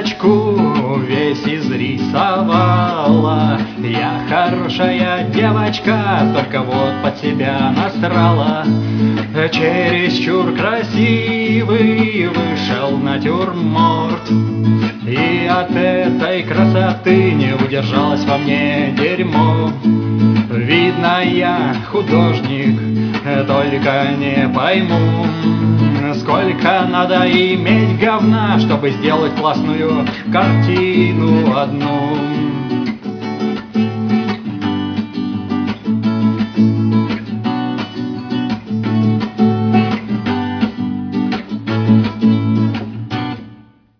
девочку весь изрисовала. Я хорошая девочка, только вот под себя насрала. Чересчур красивый вышел натюрморт, и от этой красоты не удержалось во мне дерьмо. Видно, я художник, только не пойму, сколько надо иметь говна, чтобы сделать классную картину одну.